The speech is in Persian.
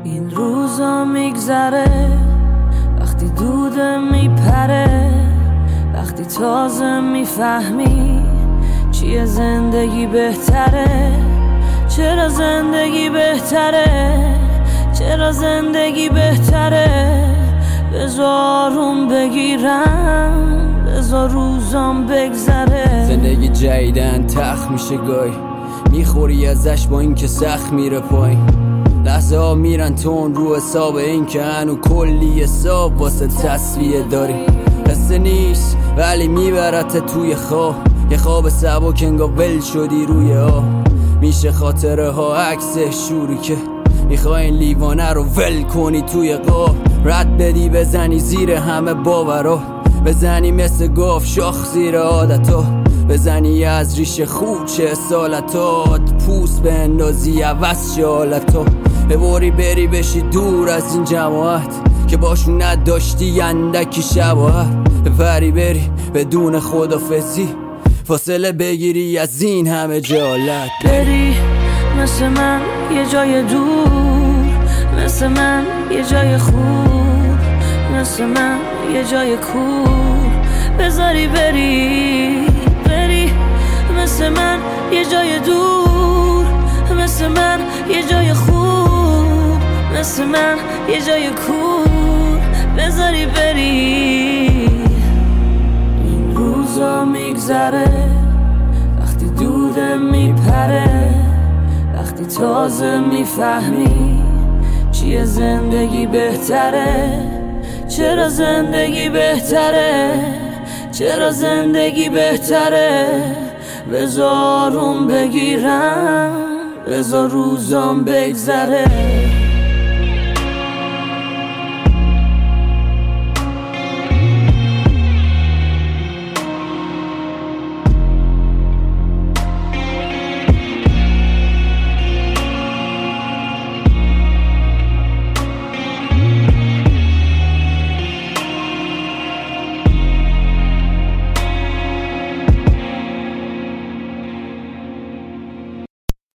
این روزا میگذره وقتی دودم میپره، وقتی تازه میفهمی چیه زندگی بهتره. چرا زندگی بهتره، چرا زندگی بهتره. بذار اون بگیرم، بذار روزام بگذره. زندگی جدیدن تخ میشه گاهی، میخوری ازش با این که سخت میره پایین. لحظه ها میرن تون رو حساب این که هنو کلی حساب واسه تصفیه داری. قصه نیست ولی میبرت توی خواب، یه خواب سبک انگار ول شدی روی آب. میشه خاطره ها عکس شوری که میخوای این لیوانه رو ول کنی توی قاب. رد بدی بزنی زیر همه باورا، بزنی مثل گاف شاخ زیر عادتا، بزنی از ریشه خوچه سالتات، پوست به اندازی عوض شه حالتا. ببری بری بشی دور از این جماعت که باشون نداشتی اندکی شباهت. بپری بری بدون خدافزی، فاصله بگیری از این همه جالت. بری مثل من یه جای دور، مثل من یه جای خوب، مثل من یه جای کور. بذاری بری، بری مثل من یه جای دور، مثل من یه جای خوب، مثل من یه جای کور. بذاری بری. این روزا میگذره وقتی دودم میپره، وقتی تازه میفهمی چیه زندگی بهتره. چرا زندگی بهتره، چرا زندگی بهتره. بذار اون بگیرم، بذار روزام بگذره.